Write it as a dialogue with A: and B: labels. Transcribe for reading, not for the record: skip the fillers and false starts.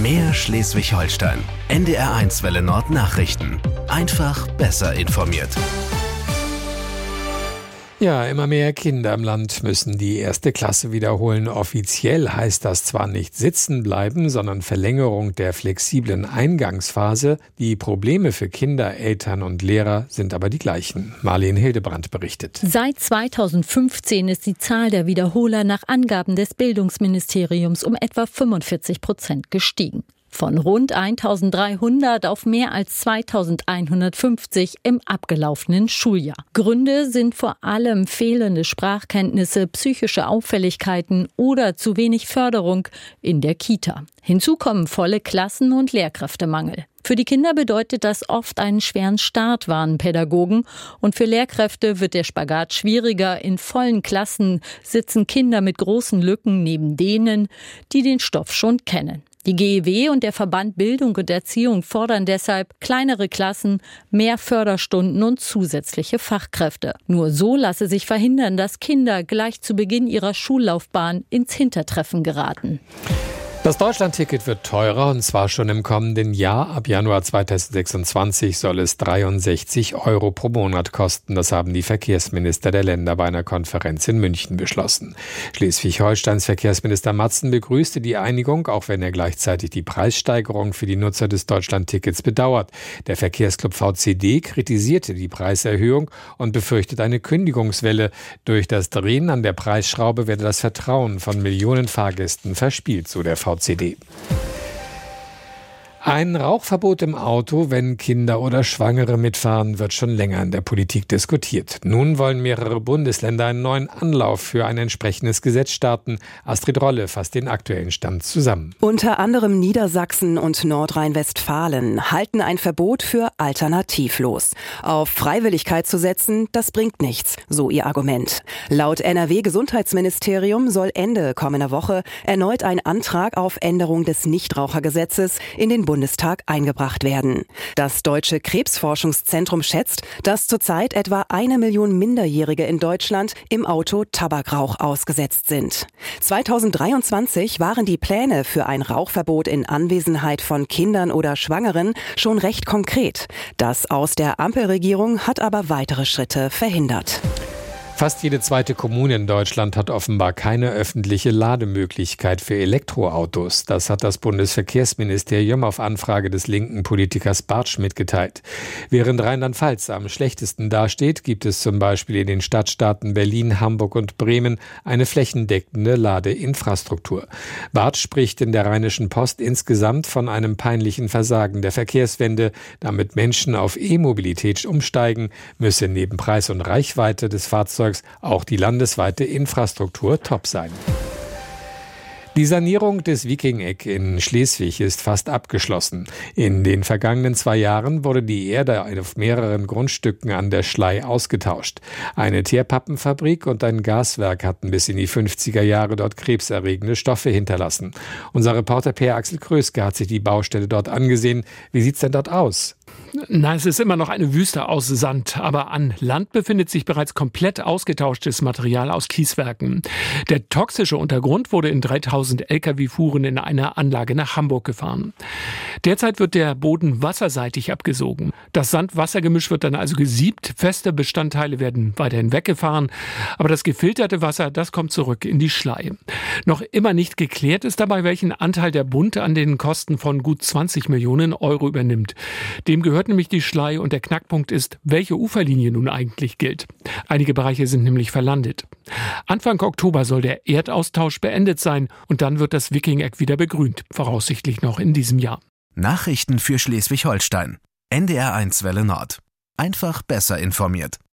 A: Mehr Schleswig-Holstein. NDR1 Welle Nord Nachrichten. Einfach besser informiert.
B: Ja, immer mehr Kinder im Land müssen die 1. Klasse wiederholen. Offiziell heißt das zwar nicht sitzen bleiben, sondern Verlängerung der flexiblen Eingangsphase. Die Probleme für Kinder, Eltern und Lehrer sind aber die gleichen. Marlene Hildebrandt berichtet.
C: Seit 2015 ist die Zahl der Wiederholer nach Angaben des Bildungsministeriums um etwa 45% gestiegen. Von rund 1.300 auf mehr als 2.150 im abgelaufenen Schuljahr. Gründe sind vor allem fehlende Sprachkenntnisse, psychische Auffälligkeiten oder zu wenig Förderung in der Kita. Hinzu kommen volle Klassen und Lehrkräftemangel. Für die Kinder bedeutet das oft einen schweren Start, warnen Pädagogen. Und für Lehrkräfte wird der Spagat schwieriger. In vollen Klassen sitzen Kinder mit großen Lücken neben denen, die den Stoff schon kennen. Die GEW und der Verband Bildung und Erziehung fordern deshalb kleinere Klassen, mehr Förderstunden und zusätzliche Fachkräfte. Nur so lasse sich verhindern, dass Kinder gleich zu Beginn ihrer Schullaufbahn ins Hintertreffen geraten.
B: Das Deutschlandticket wird teurer, und zwar schon im kommenden Jahr. Ab Januar 2026 soll es 63 € pro Monat kosten. Das haben die Verkehrsminister der Länder bei einer Konferenz in München beschlossen. Schleswig-Holsteins Verkehrsminister Matzen begrüßte die Einigung, auch wenn er gleichzeitig die Preissteigerung für die Nutzer des Deutschlandtickets bedauert. Der Verkehrsclub VCD kritisierte die Preiserhöhung und befürchtet eine Kündigungswelle. Durch das Drehen an der Preisschraube werde das Vertrauen von Millionen Fahrgästen verspielt, so der VCD. Ein Rauchverbot im Auto, wenn Kinder oder Schwangere mitfahren, wird schon länger in der Politik diskutiert. Nun wollen mehrere Bundesländer einen neuen Anlauf für ein entsprechendes Gesetz starten. Astrid Rolle fasst den aktuellen Stand zusammen.
D: Unter anderem Niedersachsen und Nordrhein-Westfalen halten ein Verbot für alternativlos. Auf Freiwilligkeit zu setzen, das bringt nichts, so ihr Argument. Laut NRW-Gesundheitsministerium soll Ende kommender Woche erneut ein Antrag auf Änderung des Nichtrauchergesetzes in den Bundestag eingebracht werden. Das Deutsche Krebsforschungszentrum schätzt, dass zurzeit etwa 1 Million Minderjährige in Deutschland im Auto Tabakrauch ausgesetzt sind. 2023 waren die Pläne für ein Rauchverbot in Anwesenheit von Kindern oder Schwangeren schon recht konkret. Das Aus der Ampelregierung hat aber weitere Schritte verhindert.
B: Fast jede zweite Kommune in Deutschland hat offenbar keine öffentliche Lademöglichkeit für Elektroautos. Das hat das Bundesverkehrsministerium auf Anfrage des linken Politikers Bartsch mitgeteilt. Während Rheinland-Pfalz am schlechtesten dasteht, gibt es zum Beispiel in den Stadtstaaten Berlin, Hamburg und Bremen eine flächendeckende Ladeinfrastruktur. Bartsch spricht in der Rheinischen Post insgesamt von einem peinlichen Versagen der Verkehrswende. Damit Menschen auf E-Mobilität umsteigen, müsse neben Preis und Reichweite des Fahrzeugs auch die landesweite Infrastruktur top sein. Die Sanierung des Viking-Eck in Schleswig ist fast abgeschlossen. In den vergangenen 2 Jahren wurde die Erde auf mehreren Grundstücken an der Schlei ausgetauscht. Eine Teerpappenfabrik und ein Gaswerk hatten bis in die 50er Jahre dort krebserregende Stoffe hinterlassen. Unser Reporter Per Axel Kröske hat sich die Baustelle dort angesehen. Wie sieht's denn dort aus?
E: Na, es ist immer noch eine Wüste aus Sand, aber an Land befindet sich bereits komplett ausgetauschtes Material aus Kieswerken. Der toxische Untergrund wurde in 3000 Lkw-Fuhren in eine Anlage nach Hamburg gefahren. Derzeit wird der Boden wasserseitig abgesogen. Das Sand-Wasser-Gemisch wird dann also gesiebt, feste Bestandteile werden weiterhin weggefahren, aber das gefilterte Wasser, das kommt zurück in die Schlei. Noch immer nicht geklärt ist dabei, welchen Anteil der Bund an den Kosten von gut 20 Millionen € übernimmt. Dem gehört nämlich die Schlei und der Knackpunkt ist, welche Uferlinie nun eigentlich gilt. Einige Bereiche sind nämlich verlandet. Anfang Oktober soll der Erdaustausch beendet sein und dann wird das Viking-Eck wieder begrünt, voraussichtlich noch in diesem Jahr.
A: Nachrichten für Schleswig-Holstein. NDR1 Welle Nord. Einfach besser informiert.